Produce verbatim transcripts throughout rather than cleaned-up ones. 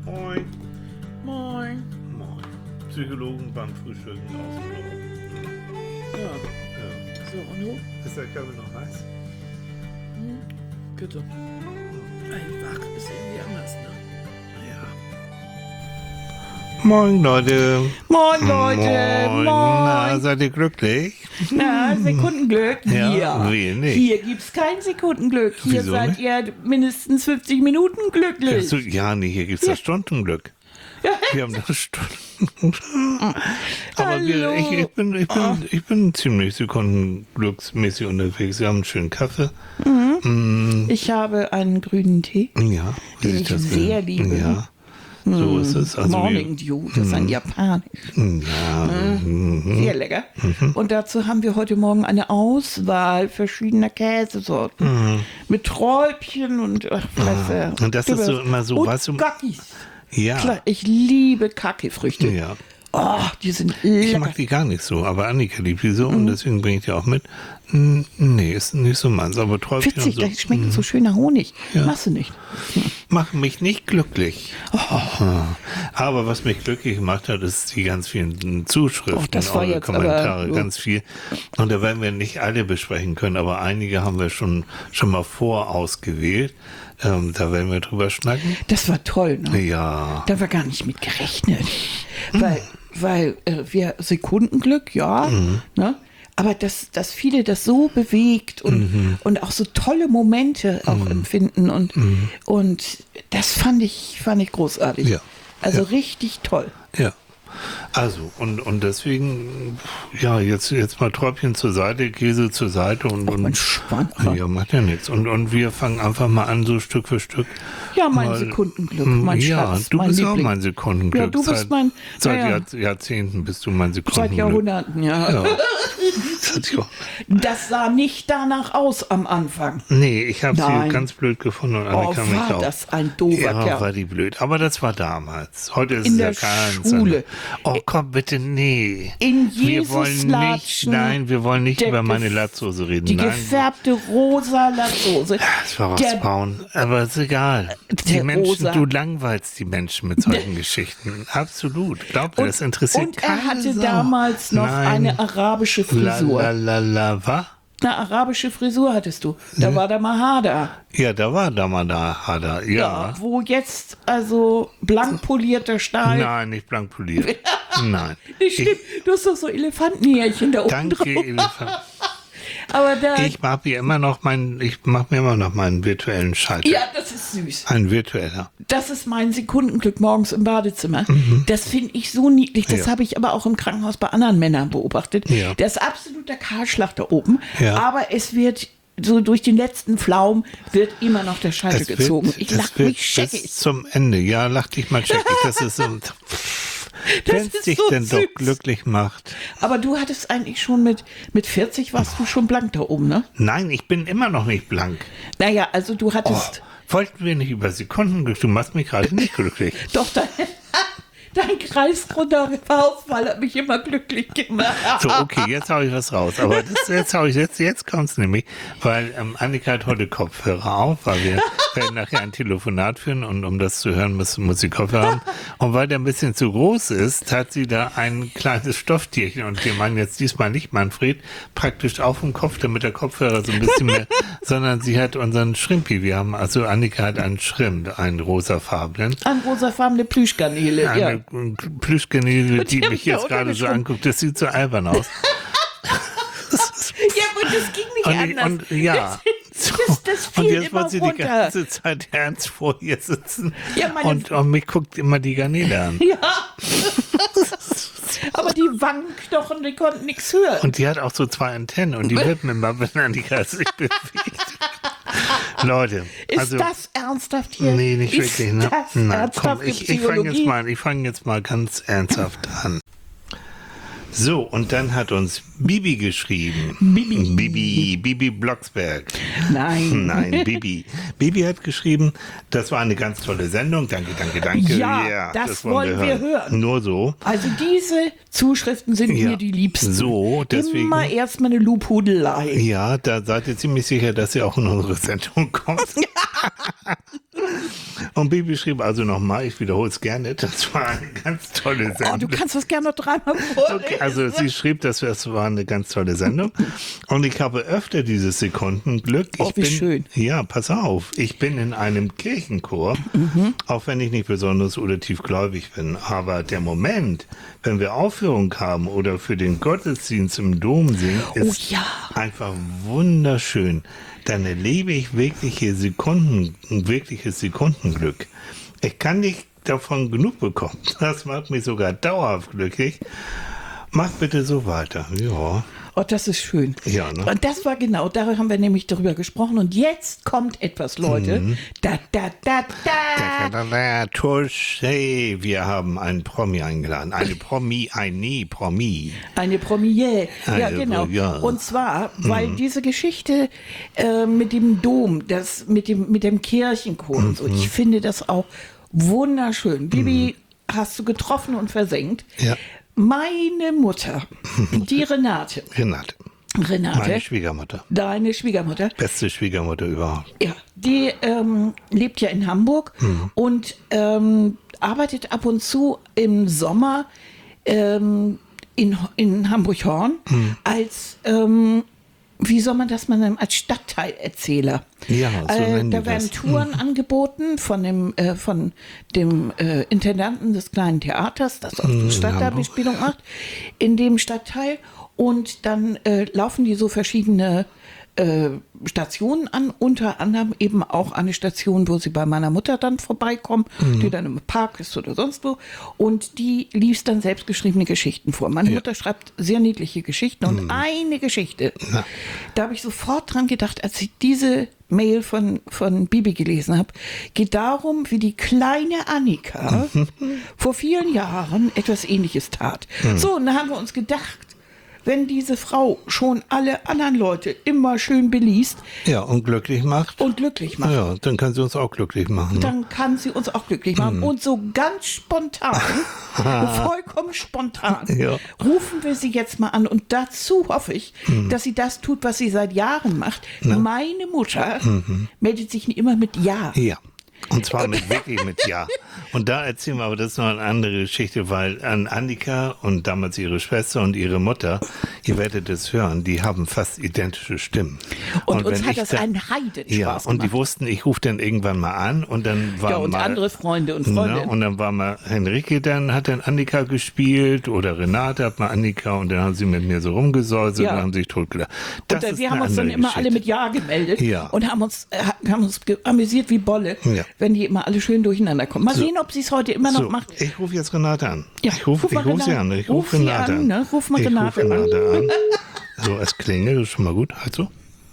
Moin. Moin. Moin. Psychologen beim Frühstücken aus dem Büro. Ja, Ja. so, und du? Ist der Kaffee noch heiß? Hm? Bitte. Einfach ist irgendwie anders, ne? Ja. Moin, Leute. Moin, Leute. Moin. Moin. Na, seid ihr glücklich? Na, Sekundenglück. Ja, Hier. wir nicht. Hier gibt's kein Sekundenglück. Hier Wieso seid nicht? ihr mindestens fünfzig Minuten glücklich. Hast du, ja, nee, hier gibt's Ja. das Stundenglück. Wir haben das Stunden. Aber wir, Hallo. ich, ich, bin, ich, bin, ich bin ziemlich sekundenglücksmäßig unterwegs. Wir haben einen schönen Kaffee. Mm, Ich habe einen grünen Tee. ja, wie Den sich ich das sehr gehört. liebe. Ja, so ist es. Also Morning Dew, das ist ein Japanisch. wir, ja, mhm. Sehr lecker. Und dazu haben wir heute Morgen eine Auswahl verschiedener Käsesorten. Mit Träubchen und ach, Fresse. Und das ist so immer so, und weißt du- Gackis. ja, Klar, ich liebe Kaki-Früchte. ja. Oh, die sind Ich lecker. mag die gar nicht so, aber Annika liebt die so und deswegen bringe ich die auch mit. N- Nee, ist nicht so meins, aber Träubchen Witzig, und so. das schmeckt so schön nach Honig. Ja. Machst du nicht. Macht mich nicht glücklich. Oh. Aber was mich glücklich gemacht hat, ist die ganz vielen Zuschriften, Oh, das war eure jetzt Kommentare, aber- ganz viel. Und da werden wir nicht alle besprechen können, aber einige haben wir schon, schon mal vorausgewählt. Ähm, da werden wir drüber schnacken. Das war toll, ne? Ja. Da war gar nicht mit gerechnet. Weil, weil äh, wir Sekundenglück, ja, ne? Aber dass, dass viele das so bewegt und, und auch so tolle Momente auch empfinden und, und das fand ich, fand ich großartig. Ja. Also Ja. richtig toll. Ja. Also, und, und deswegen, ja, jetzt, jetzt mal Träubchen zur Seite, Käse zur Seite und, Ach, und mein Schwan, aber- ja, macht ja nichts. Und, und wir fangen einfach mal an, so Stück für Stück. Ja, mein mal- Sekundenglück, mein Ja, Schatz, du mein bist auch Liebling. mein Sekundenglück. Ja, du bist seit, mein- Seit ja, ja. Jahr, Jahrzehnten bist du mein Seit Sekundenglück. Jahrhunderten, ja. Ja. Das hat ja- Das sah nicht danach aus am Anfang. Nee, ich habe sie Nein. ganz blöd gefunden und Oh, Annika mich war auch. das ein doofer Ja, Kerl. war die blöd. Aber das war damals. Heute ist In es der ja ganz Schule. anders. Oh, komm, bitte, nee. In wir Jesus wollen nicht, Latschen, nein, wir wollen nicht der über meine gef- Latzhose reden. Die nein. gefärbte rosa Latzhose. Das war Der- rausbauen, aber ist egal. Die der Menschen, Rosa- du langweilst die Menschen mit solchen Geschichten. Absolut. Glaub mir, das interessiert und er keine hatte Sau. damals noch Nein. eine arabische La, Frisur. la, la, la, was? Eine arabische Frisur hattest du. Da war der Mahada. Ja, da war da mal da, Hada. Ja. Wo jetzt also blank polierter Stahl. Nein, nicht blank poliert. Nein. Das stimmt. Du hast doch so Elefantenhärchen da oben Danke, drauf. Elefant. Aber da. Ich mache mir immer noch meinen, ich mache mir immer noch meinen virtuellen Schalter. Ja, das ist süß. Ein virtueller. Das ist mein Sekundenglück morgens im Badezimmer. Das finde ich so niedlich. Das Ja. habe ich aber auch im Krankenhaus bei anderen Männern beobachtet. Ja. Der ist absoluter Kahlschlag da oben. Ja. Aber es wird so durch den letzten Pflaum wird immer noch der Schalter Es gezogen. wird, ich das lach wird mich scheckig. bis zum Ende. Ja, lach dich mal scheckig. Das ist so. Das Wenn es ist dich so denn doch süß. glücklich macht. Aber du hattest eigentlich schon mit, mit vierzig warst du schon blank da oben, ne? Nein, ich bin immer noch nicht blank. Naja, also du Oh, hattest wollten wir nicht über Sekundenglück? Du machst mich gerade nicht glücklich. doch dein, dein kreisrunder Ausfall hat mich immer glücklich gemacht. So, okay, jetzt hau ich was raus. Aber das, jetzt hau ich jetzt, jetzt kommt's nämlich, weil ähm, Annika hat heute Kopfhörer auf, weil wir werden nachher ein Telefonat führen und um das zu hören, muss, muss sie Kopfhörer haben. Und weil der ein bisschen zu groß ist, hat sie da ein kleines Stofftierchen und wir meinen jetzt diesmal nicht Manfred, praktisch auf dem Kopf, damit der Kopfhörer so ein bisschen mehr, sondern sie hat unseren Schrimpi. Wir haben, also Annika hat einen Schrimp, einen rosafarbenen. An rosafarbene Plüschgarnele, ja. Eine Plüschkanäle, die Die mich haben wir jetzt auch gerade noch so schon. anguckt. Das sieht so albern aus. Ja, aber das ging nicht Und, anders. und ja. So. Das, das Und fiel jetzt immer muss sie die runter. ganze Zeit ernst vor ihr sitzen. Ja, meine- und, und mich guckt immer die Garnele an. Ja. Aber die Wangenknochen, die konnten nichts hören. Und die hat auch so zwei Antennen und die wippen immer, wenn Annika sich bewegt. Leute, Ist also das ernsthaft hier? nee, nicht Ist wirklich. Ne? das Nein, komm, ernsthafte ich, ich fange jetzt Psychologie? mal, ich fange jetzt mal ganz ernsthaft an. So, und dann hat uns Bibi geschrieben. Bibi. Bibi, Bibi Blocksberg. Nein. Nein, Bibi. Bibi hat geschrieben, das war eine ganz tolle Sendung. Danke, danke, danke. Ja, das wollen wir hören. Nur so. Also diese Zuschriften sind Ja. mir die liebsten. So, deswegen- Immer erstmal eine Lobhudelei. Ja, da seid ihr ziemlich sicher, dass ihr auch in unsere Sendung kommt. Und Bibi schrieb also nochmal, ich wiederhole es gerne, das war eine ganz tolle Sendung. Oh, du kannst das gerne noch dreimal vorlesen. Okay, also sie schrieb, das war eine ganz tolle Sendung. Und ich habe öfter dieses Sekundenglück. Ich Oh, wie bin, schön. Ja, pass auf. Ich bin in einem Kirchenchor, Mhm. auch wenn ich nicht besonders oder tiefgläubig bin. Aber der Moment, wenn wir Aufführung haben oder für den Gottesdienst im Dom singen, ist Oh, ja. einfach wunderschön. Dann erlebe ich wirkliche Sekunden, ein wirkliches Sekundenglück. Ich kann nicht davon genug bekommen. Das macht mich sogar dauerhaft glücklich. Mach bitte so weiter. Ja. Oh, das ist schön. Ja, ne? Und das war genau, da haben wir nämlich darüber gesprochen. Und jetzt kommt etwas, Leute. Mhm. Da, da, da, Da, da. da, da, Tusch, hey, wir haben einen Promi eingeladen. Eine Promi, eine Promi. Eine Premiere. Ja, Eine genau. Premiere. Und zwar, weil diese Geschichte äh, mit dem Dom, das mit dem, mit dem Kirchenchor und so, ich finde das auch wunderschön. Bibi, hast du getroffen und versenkt. Ja. Meine Mutter, die Renate. Renate. Renate, Meine Schwiegermutter. deine Schwiegermutter, Beste Schwiegermutter überhaupt. ja, die ähm, lebt ja in Hamburg und ähm, arbeitet ab und zu im Sommer ähm, in, in Hamburg-Horn als, ähm, wie soll man das mal nennen, als Stadtteilerzähler. Ja, so äh, nennen die da werden das. Touren angeboten von dem, äh, von dem äh, Intendanten des kleinen Theaters, das auch die Stadtteilbespielung macht, in dem Stadtteil. Und dann äh, laufen die so verschiedene äh, Stationen an, unter anderem eben auch eine Station, wo sie bei meiner Mutter dann vorbeikommen, die dann im Park ist oder sonst wo. Und die liest dann selbstgeschriebene Geschichten vor. Meine Ja. Mutter schreibt sehr niedliche Geschichten und eine Geschichte, Ja. da habe ich sofort dran gedacht, als ich diese Mail von, von Bibi gelesen habe, geht darum, wie die kleine Annika vor vielen Jahren etwas Ähnliches tat. So, und da haben wir uns gedacht, wenn diese Frau schon alle anderen Leute immer schön beliest Ja, und glücklich macht. und glücklich macht, Ja, dann kann sie uns auch glücklich machen. Ne? dann kann sie uns auch glücklich machen. Und so ganz spontan, vollkommen spontan, Ja. rufen wir sie jetzt mal an. Und dazu hoffe ich, dass sie das tut, was sie seit Jahren macht. Meine Mutter meldet sich immer mit Ja. Ja. Und zwar mit wirklich mit Ja. Und da erzählen wir, aber das ist noch eine andere Geschichte, weil an Annika und damals ihre Schwester und ihre Mutter, ihr werdet es hören, die haben fast identische Stimmen. Und, uns wenn hat ich das da- einen Heidenspaß Ja, und die gemacht. wussten, ich rufe dann irgendwann mal an und dann war Ja, und mal... andere Freunde und Ne, Freundinnen. und dann war mal Henrike, dann hat dann Annika gespielt oder Renate hat mal Annika und dann haben sie mit mir so rumgesäuselt Ja. und haben sich totgelacht. Das Und äh, ist wir eine haben uns dann andere immer alle Geschichte. mit Ja gemeldet Ja. und haben uns, äh, haben uns ge- amüsiert wie Bolle, Ja. wenn die immer alle schön durcheinander kommen. Mal sehen, ob sie es heute immer noch So, macht. ich rufe jetzt Renate an. Ja, ich rufe ruf mal ich ruf sie Renate- an. Ich ruf rufe sie Renate an, an. ne? Ruf mal ich Renate rufe an. Renate an. So, es klingelt, das ist schon mal gut. Also.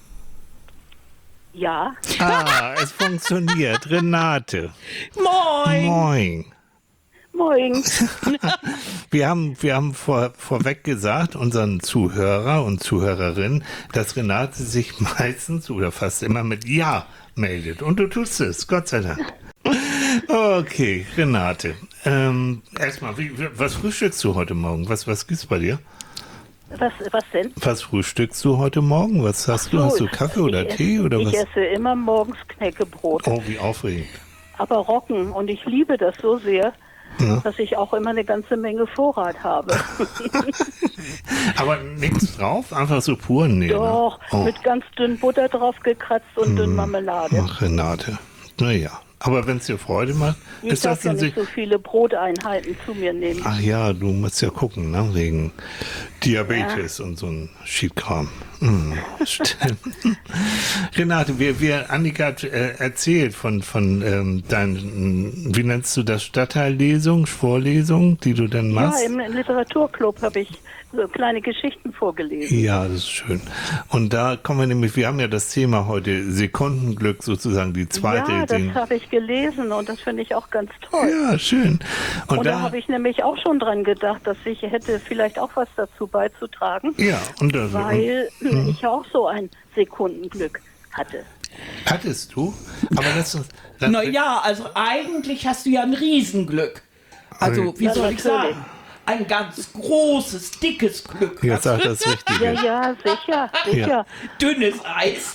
Ja, Ah, es funktioniert. Renate. Moin! Moin. moin. Wir haben, wir haben vor, vorweg gesagt, unseren Zuhörer und Zuhörerinnen, dass Renate sich meistens oder fast immer mit Ja meldet. Und du tust es, Gott sei Dank. Okay, Renate. Ähm, erstmal, wie, was frühstückst du heute Morgen? Was, was gibt's bei dir? Was, was denn? Was frühstückst du heute Morgen? Was hast du? So, Hast du Kaffee oder ich Tee esse, oder ich was? esse immer morgens Knäckebrot, Oh, wie aufregend. aber Roggen. Und ich liebe das so sehr, Ja. dass ich auch immer eine ganze Menge Vorrat habe. Aber nichts drauf? Einfach so pur? Nee, Doch, ne? Oh. mit ganz dünn Butter drauf gekratzt und dünn Marmelade. Ach, Renate. Naja. Aber wenn es dir Freude macht, Ich ist das darf ja dann nicht sich. so viele Broteinheiten zu mir nehmen. Ach ja, du musst ja gucken, ne? Wegen Diabetes und so ein Schiedkram. Hm, stimmt. Renate, wir, wir, Annika hat äh, erzählt von, von ähm, deinen, wie nennst du das, Stadtteillesung, Vorlesung, die du dann Ja, machst? im Literaturclub habe ich so kleine Geschichten vorgelesen. Ja, das ist schön. Und da kommen wir nämlich, wir haben ja das Thema heute Sekundenglück sozusagen, die zweite. Ja, das den, habe ich gelesen und das finde ich auch ganz toll. ja, schön. Und, Und da, da, habe ich nämlich auch schon dran gedacht, dass ich hätte vielleicht auch was dazu beizutragen, ja, und, das, weil und ich auch so ein Sekundenglück hatte. hattest du? Aber lass uns. Lass, Naja, also eigentlich hast du ja ein Riesenglück. Also, wie Ja, soll ich natürlich. sagen? ein ganz großes, dickes Glück Jetzt hast. sagt das Richtige. Ja, ja, sicher, sicher. Ja. Dünnes Eis.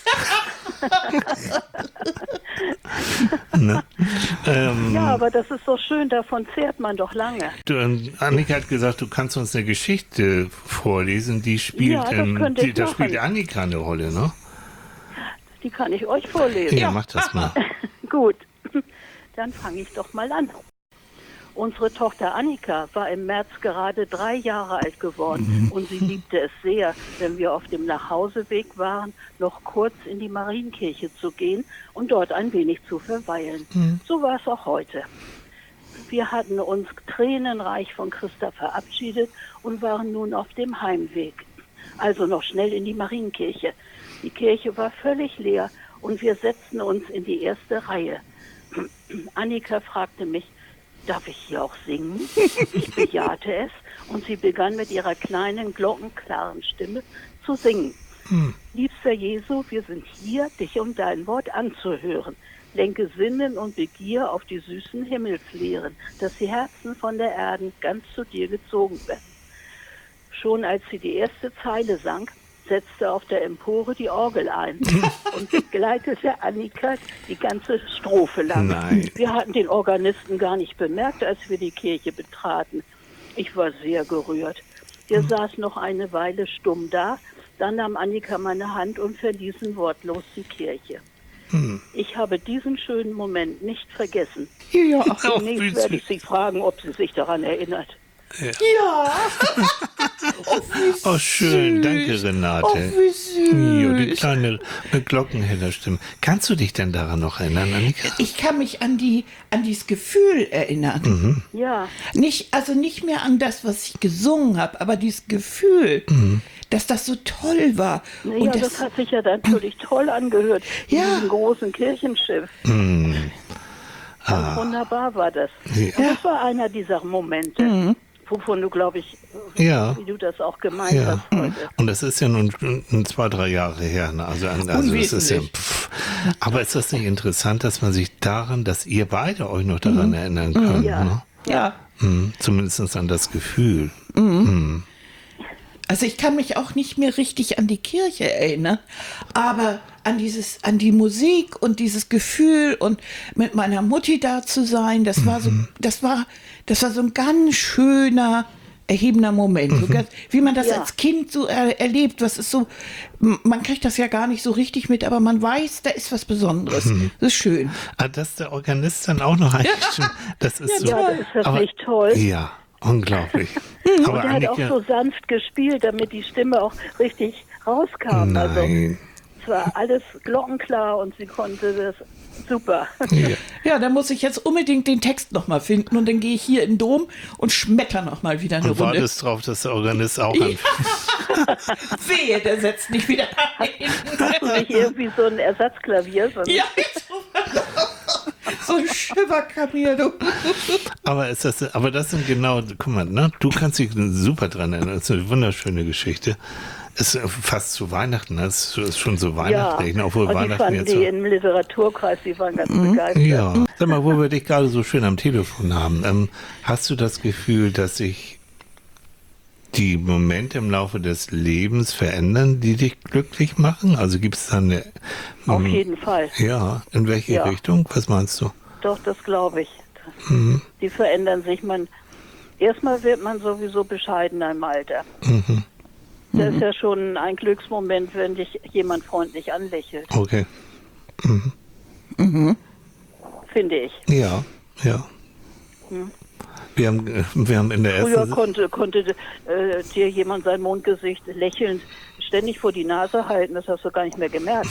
Ne? Ähm, Ja, aber das ist so schön, davon zehrt man doch lange. du, ähm, Annika hat gesagt, du kannst uns eine Geschichte vorlesen, die spielt, Ja, das ähm, könnte die, ich da machen. spielt Annika eine Rolle, ne? Die kann ich euch vorlesen. Ja, mach das mal. Gut, dann fange ich doch mal an. Unsere Tochter Annika war im März gerade drei Jahre alt geworden und sie liebte es sehr, wenn wir auf dem Nachhauseweg waren, noch kurz in die Marienkirche zu gehen und dort ein wenig zu verweilen. So war es auch heute. Wir hatten uns tränenreich von Christa verabschiedet und waren nun auf dem Heimweg. Also noch schnell in die Marienkirche. Die Kirche war völlig leer und wir setzten uns in die erste Reihe. Annika fragte mich, darf ich hier auch singen? Ich bejahte es und sie begann mit ihrer kleinen, glockenklaren Stimme zu singen. Hm. Liebster Jesu, wir sind hier, dich um dein Wort anzuhören. Lenke Sinnen und Begier auf die süßen Himmelslehren, dass die Herzen von der Erden ganz zu dir gezogen werden. Schon als sie die erste Zeile sang, setzte auf der Empore die Orgel ein und begleitete Annika die ganze Strophe lang. Nein. Wir hatten den Organisten gar nicht bemerkt, als wir die Kirche betraten. Ich war sehr gerührt. Wir Hm. saßen noch eine Weile stumm da, dann nahm Annika meine Hand und verließen wortlos die Kirche. Hm. Ich habe diesen schönen Moment nicht vergessen. Ja. Auch wie Demnächst werde ich süß. sie fragen, ob sie sich daran erinnert. Ja. Oh, wie Oh, schön, süß. danke, Renate. Oh, wie süß. Jo, die kleine mit Glockenhellerstimme. Kannst du dich denn daran noch erinnern, Annika? Ich kann mich an die an dieses Gefühl erinnern. Mhm. Ja, Nicht, also nicht mehr an das, was ich gesungen habe, aber dieses Gefühl, dass das so toll war. naja, Und das, hat sich ja natürlich toll angehört. In Ja. diesem großen Kirchenschiff. Hm. Ganz wunderbar war das. Ja. Und das war einer dieser Momente, wovon du, glaube ich, Ja. wie du das auch gemeint Ja, hast heute. und das ist ja nun nun zwei, drei Jahre her. Ne? Also, also das ist ja, Unwesentlich. pff. Aber ist das nicht interessant, dass man sich daran, dass ihr beide euch noch daran erinnern könnt? Ja. Ne? ja, Hm, zumindest an das Gefühl. also ich kann mich auch nicht mehr richtig an die Kirche erinnern, aber an dieses, an die Musik und dieses Gefühl und mit meiner Mutti da zu sein, das war so, das war, das war so ein ganz schöner, erhebender Moment. So ganz, wie man das Ja. als Kind so er, erlebt, was ist so, m- man kriegt das ja gar nicht so richtig mit, aber man weiß, da ist was Besonderes. Das ist schön. Ah, dass der Organist dann auch noch eigentlich schon, das ist so. Ja, ist das aber, nicht toll? Ja, unglaublich. Aber Und er hat auch Annika, so sanft gespielt, damit die Stimme auch richtig rauskam. Also nein. es war alles glockenklar und sie konnte das super. Ja. Ja, dann muss ich jetzt unbedingt den Text nochmal finden und dann gehe ich hier in den Dom und schmetter nochmal wieder eine Und Runde. wartest drauf, dass der Organist auch an. Wehe, der setzt nicht wieder ein. Nicht irgendwie so ein Ersatzklavier, sondern Ja, so ein Schimmerklavier, du. Aber ist das, aber das sind genau, guck mal, ne? Du kannst dich super dran erinnern. Das ist eine wunderschöne Geschichte. Ist fast zu Weihnachten, ne? Es ist schon so ja. weihnachtlich, ne? Obwohl Und die Weihnachten fanden jetzt die so. im Literaturkreis, die waren ganz begeistert. Ja. Sag mal, wo wir dich gerade so schön am Telefon haben, ähm, hast du das Gefühl, dass sich die Momente im Laufe des Lebens verändern, die dich glücklich machen? Also gibt es da eine. Auf ähm, jeden Fall. Ja, in welche Ja. Richtung? Was meinst du? Doch, das glaube ich. Mhm. Die verändern sich. Man, erstmal wird man sowieso bescheidener im Alter. Mhm. Das ist ja schon ein Glücksmoment, wenn dich jemand freundlich anlächelt, Okay. finde ich. Ja, ja. Wir haben, äh, wir haben in der Früher ersten. konnte, konnte äh, dir jemand sein Mondgesicht lächelnd ständig vor die Nase halten, das hast du gar nicht mehr gemerkt.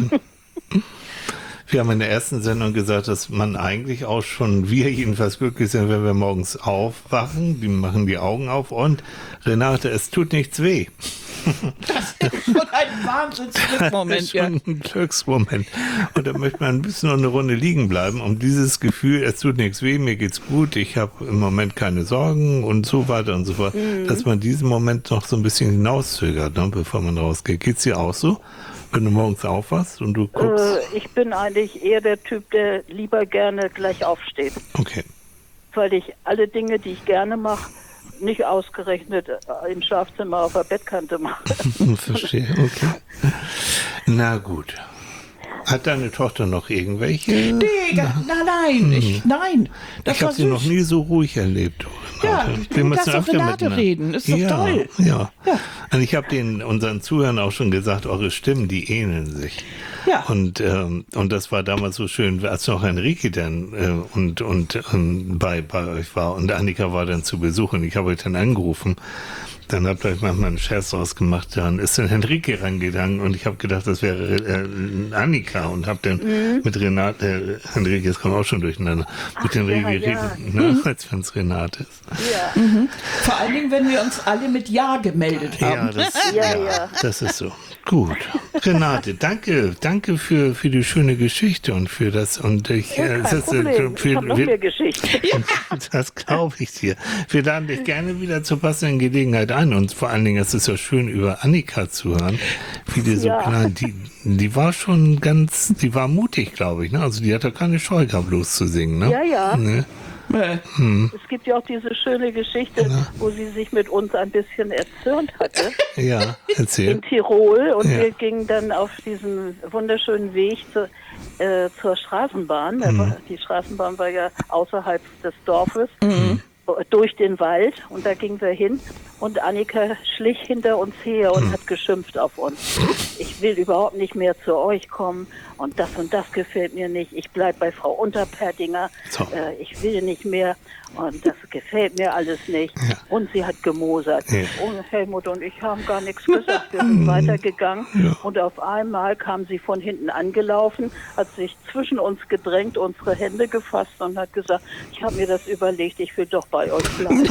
Wir haben in der ersten Sendung gesagt, dass man eigentlich auch schon, wir jedenfalls glücklich sind, wenn wir morgens aufwachen, die machen die Augen auf und Renate, es tut nichts weh. Das ist schon ein Wahnsinnsglücksmoment, Das ist ja. schon ein Glücksmoment. Und da möchte man ein bisschen noch eine Runde liegen bleiben, um dieses Gefühl, es tut nichts weh, mir geht's gut, ich habe im Moment keine Sorgen und so weiter und so fort, dass man diesen Moment noch so ein bisschen hinauszögert, ne, bevor man rausgeht. Geht's dir auch so? Wenn du morgens aufwachst und du guckst? Äh, ich bin eigentlich eher der Typ, der lieber gerne gleich aufsteht, Okay. weil ich alle Dinge, die ich gerne mache, nicht ausgerechnet äh, im Schlafzimmer auf der Bettkante mache. Verstehe, okay. Na gut. Hat deine Tochter noch irgendwelche? Nee, ga, na, nein, ich, nein. Das Ich war habe sie süß. noch nie so ruhig erlebt. Ja, wir du müssen darfst doch öfter Renate miteinander- reden, ist doch ja, toll. Ja. Ja. Und ich habe den unseren Zuhörern auch schon gesagt, eure Stimmen, die ähneln sich. Ja. Und ähm, und das war damals so schön, als noch Henrike dann äh, und und ähm, bei bei euch war und Annika war dann zu Besuch und ich habe euch dann angerufen. Dann habt ihr euch manchmal einen Scherz draus gemacht, dann ist dann Henrike rangegangen und ich habe gedacht, das wäre äh, Annika und habe dann Mhm. mit Renate, äh, Henrike, das kommt auch schon durcheinander, mit Henrike ja, geredet, ja. ne, als wenn es Renate ist. Ja, Vor allen Dingen, wenn wir uns alle mit Ja gemeldet Ja, haben. das, Ja, ja, ja. das ist so. Gut. Renate, danke, danke für, für die schöne Geschichte und für das, und ich, ja, äh, kein das, äh, Problem. Ich für- habe noch wir- mehr Geschichten. das glaube ich dir. Wir laden dich gerne wieder zur passenden Gelegenheit ein und vor allen Dingen, es ist ja schön, über Annika zu hören, wie die so Ja. klein, die, die war schon ganz, die war mutig, glaube ich, ne? Also die hatte keine Scheu gehabt, loszusingen, ne? Ja, ja. Ne? Äh, Es gibt ja auch diese schöne Geschichte, wo sie sich mit uns ein bisschen erzürnt hatte Ja, erzähl. in Tirol und Ja. wir gingen dann auf diesen wunderschönen Weg zu, äh, zur Straßenbahn. Da war- Die Straßenbahn war ja außerhalb des Dorfes, durch den Wald, und da gingen wir hin und Annika schlich hinter uns her und hat geschimpft auf uns. Ich will überhaupt nicht mehr zu euch kommen und das und das gefällt mir nicht. Ich bleib bei Frau Unterpertinger. So. Äh, ich will nicht mehr und das gefällt mir alles nicht. Ja. Und sie hat gemosert. Ja. Und Helmut und ich haben gar nichts gesagt. Wir sind weitergegangen Ja. und auf einmal kam sie von hinten angelaufen, hat sich zwischen uns gedrängt, unsere Hände gefasst und hat gesagt, ich habe mir das überlegt, ich will doch bei euch bleiben.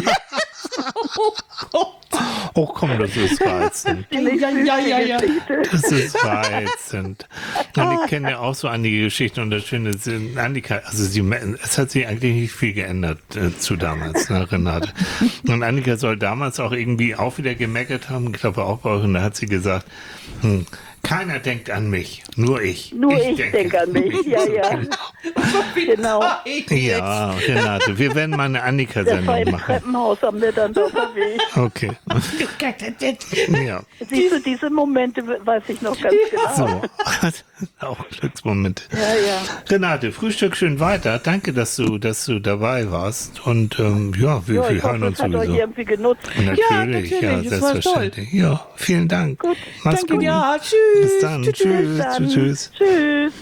Oh komm, das ist reizend. ja, ja, ja, ja. Das ist reizend. Und ich kenne ja auch so einige Geschichten und das Schöne ist, Annika, also sie, es hat sich eigentlich nicht viel geändert äh, zu damals, ne, Renate. Und Annika soll damals auch irgendwie auch wieder gemeckert haben, ich glaube auch bei euch, und da hat sie gesagt, hm, keiner denkt an mich, nur ich. Nur ich denke an mich, ja, ja. Genau. Ja, Renate, wir werden mal eine Das war Annika-Sendung im machen. Treppenhaus am Mittendorfer Weg. Okay. Ja. Siehst du, diese Momente weiß ich noch ganz genau. So, auch Glücksmomente. Ja, ja. Renate, Frühstück schön weiter. Danke, dass du, dass du dabei warst. Und ähm, ja, wir, Ja, wir ich hören hoffe, uns es hat euch sowieso. irgendwie genutzt. Natürlich, Ja, natürlich, ja, es war selbstverständlich. Ja, vielen Dank. Gut. Mach's Danke, gut. ja, tschüss. Bis dann. Tschüss, Tschüss, Bis dann. tschüss, tschüss. Tschüss.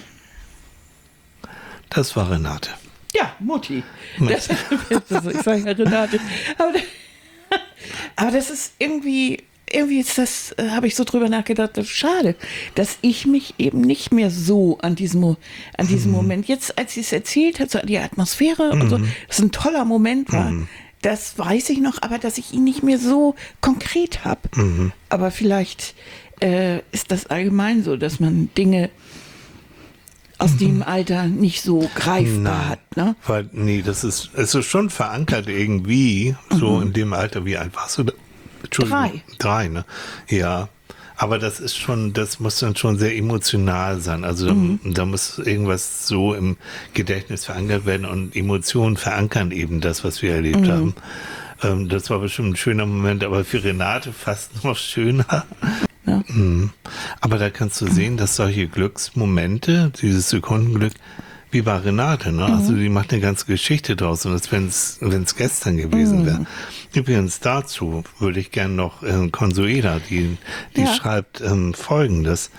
Das war Renate. Ja, Mutti. Das, das, ich sage ja Renate. Aber, aber das ist irgendwie, irgendwie ist das, äh, habe ich so drüber nachgedacht, das ist schade, dass ich mich eben nicht mehr so an diesem, Mo- an diesem Moment, jetzt als sie es erzählt hat, so an die Atmosphäre und so, das ein toller Moment war. Das weiß ich noch, aber dass ich ihn nicht mehr so konkret habe. Aber vielleicht äh, ist das allgemein so, dass man Dinge aus dem Alter nicht so greifbar hat. Ne? Weil, nee, das ist, es ist schon verankert irgendwie, so in dem Alter, wie alt warst du da? Entschuldigung. Drei. Drei, ne? Ja. Aber das ist schon, das muss dann schon sehr emotional sein. Also da, da muss irgendwas so im Gedächtnis verankert werden und Emotionen verankern eben das, was wir erlebt haben. Ähm, das war bestimmt ein schöner Moment, aber für Renate fast noch schöner. Ja. Mhm. Aber da kannst du sehen, dass solche Glücksmomente, dieses Sekundenglück, wie bei Renate, ne? Also die macht eine ganze Geschichte draus, und als wenn es gestern gewesen wäre. Übrigens dazu würde ich gerne noch äh, Consuela, die, die Ja. schreibt ähm, Folgendes.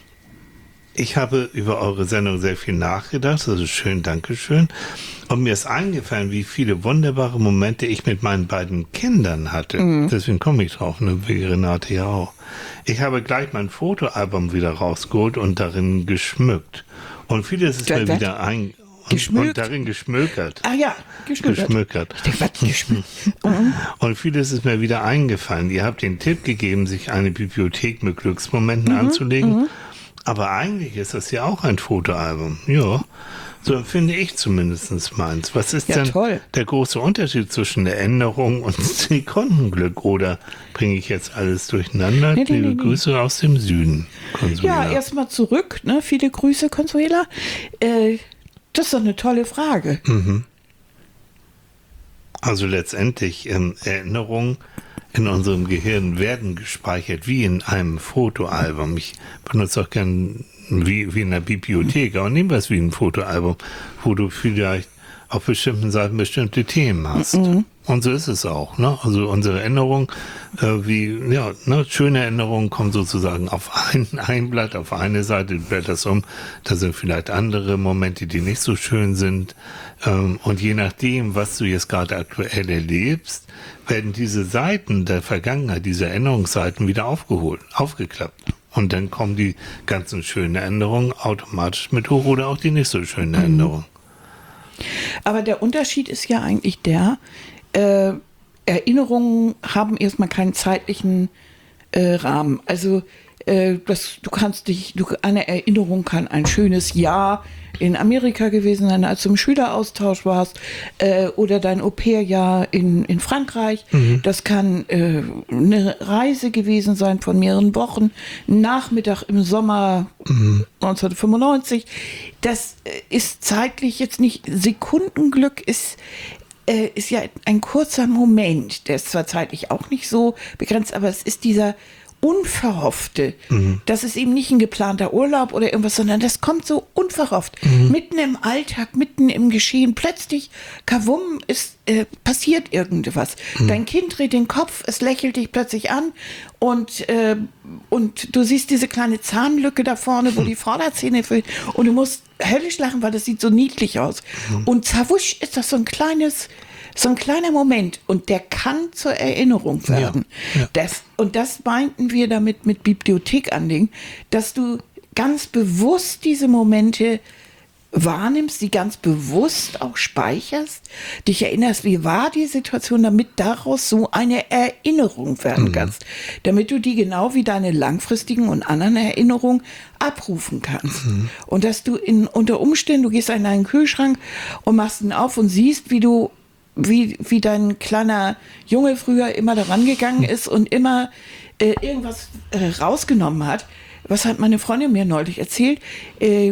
Ich habe über eure Sendung sehr viel nachgedacht, also schön, Dankeschön. Und mir ist eingefallen, wie viele wunderbare Momente ich mit meinen beiden Kindern hatte. Deswegen komme ich drauf, ne, wie Renate ja auch. Ich habe gleich mein Fotoalbum wieder rausgeholt und darin geschmückt. Und vieles ist Da- mir da- wieder ein... Und, Geschmückt? und darin geschmökert. Ah ja, geschmückt. Geschmökert. Ich denke, was geschmückt? Und vieles ist mir wieder eingefallen. Ihr habt den Tipp gegeben, sich eine Bibliothek mit Glücksmomenten Mhm, anzulegen. Aber eigentlich ist das ja auch ein Fotoalbum. Ja, so empfinde ich zumindest meins. Was ist Ja, denn toll. der große Unterschied zwischen der Änderung und Sekundenglück? Oder bringe ich jetzt alles durcheinander? Nee, nee, Liebe nee, nee. Grüße aus dem Süden, Ja, Consuela. erstmal zurück. Ne? Viele Grüße, Consuela. Äh, das ist doch eine tolle Frage. Also letztendlich ähm, Erinnerungen in unserem Gehirn werden gespeichert wie in einem Fotoalbum. Ich benutze auch gern wie, wie in einer Bibliothek, aber nehmen wir es wie ein Fotoalbum, wo du vielleicht auf bestimmten Seiten bestimmte Themen hast. Mhm. Und so ist es auch. Ne? Also unsere Erinnerung, äh, wie, ja, ne, schöne Erinnerungen kommen sozusagen auf ein, ein Blatt, auf eine Seite, du blätterst um, da sind vielleicht andere Momente, die nicht so schön sind. Ähm, und je nachdem, was du jetzt gerade aktuell erlebst, werden diese Seiten der Vergangenheit, diese Erinnerungsseiten wieder aufgeholt, aufgeklappt. Und dann kommen die ganzen schönen Erinnerungen automatisch mit hoch oder auch die nicht so schönen Erinnerungen. Aber der Unterschied ist ja eigentlich der, äh, Erinnerungen haben erstmal keinen zeitlichen äh, Rahmen. Also äh, das, du kannst dich, du, eine Erinnerung kann ein schönes Jahr in Amerika gewesen sein, als du im Schüleraustausch warst, äh, oder dein Au-pair-Jahr in, in Frankreich. Mhm. Das kann äh, eine Reise gewesen sein von mehreren Wochen, ein Nachmittag im Sommer mhm. neunzehnhundertfünfundneunzig. Das ist zeitlich jetzt nicht, Sekundenglück ist, äh, ist ja ein kurzer Moment, der ist zwar zeitlich auch nicht so begrenzt, aber es ist dieser Unverhoffte. Mhm. Das ist eben nicht ein geplanter Urlaub oder irgendwas, sondern das kommt so unverhofft. Mhm. Mitten im Alltag, mitten im Geschehen. Plötzlich, kavum, ist, äh, passiert irgendwas. Mhm. Dein Kind dreht den Kopf, es lächelt dich plötzlich an und, äh, und du siehst diese kleine Zahnlücke da vorne, wo mhm. die Vorderzähne fehlen und du musst höllisch lachen, weil das sieht so niedlich aus. Mhm. Und zawusch ist das so ein kleines So ein kleiner Moment und der kann zur Erinnerung werden. Ja, ja. Das, und das meinten wir damit mit Bibliothek anlegen, dass du ganz bewusst diese Momente wahrnimmst, die ganz bewusst auch speicherst, dich erinnerst, wie war die Situation, damit daraus so eine Erinnerung werden mhm. kannst, damit du die genau wie deine langfristigen und anderen Erinnerungen abrufen kannst. Mhm. Und dass du in, unter Umständen, du gehst in deinen Kühlschrank und machst ihn auf und siehst, wie du Wie, wie dein kleiner Junge früher immer daran gegangen ist und immer äh, irgendwas äh, rausgenommen hat. Was hat meine Freundin mir neulich erzählt? Äh,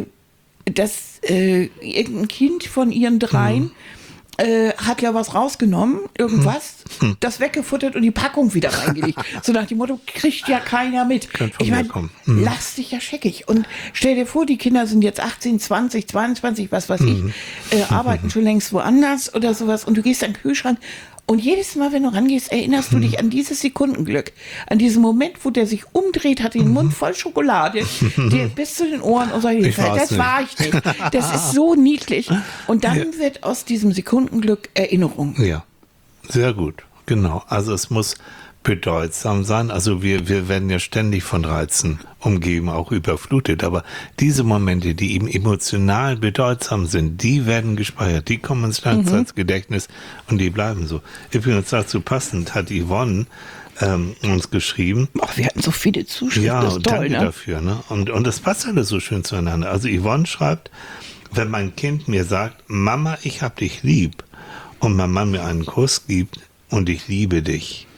dass äh, irgendein Kind von ihren dreien mhm. äh, hat ja was rausgenommen, irgendwas, mhm. das weggefuttert und die Packung wieder reingelegt. So nach dem Motto, kriegt ja keiner mit. Ich meine, mhm. lass dich ja scheckig. Und stell dir vor, die Kinder sind jetzt achtzehn, zwanzig, zweiundzwanzig, was weiß mhm. ich, äh, arbeiten schon längst woanders oder sowas und du gehst an den Kühlschrank und jedes Mal, wenn du rangehst, erinnerst du dich an dieses Sekundenglück, an diesen Moment, wo der sich umdreht, hat den Mund voll Schokolade, dir bis zu den Ohren und so, das nicht. war ich nicht. Das ist so niedlich. Und dann ja. wird aus diesem Sekundenglück Erinnerung. Ja, sehr gut, genau. Also es muss bedeutsam sein. Also wir, wir werden ja ständig von Reizen umgeben, auch überflutet. Aber diese Momente, die eben emotional bedeutsam sind, die werden gespeichert. Die kommen ins Langzeitgedächtnis mhm. und die bleiben so. Übrigens dazu passend hat Yvonne ähm, uns geschrieben. Ach, wir hatten so viele Zuschriften. Ja, das ist toll, danke ne? dafür. Ne? Und, und das passt alles so schön zueinander. Also Yvonne schreibt, wenn mein Kind mir sagt, Mama, ich hab dich lieb und mein Mann mir einen Kuss gibt und ich liebe dich,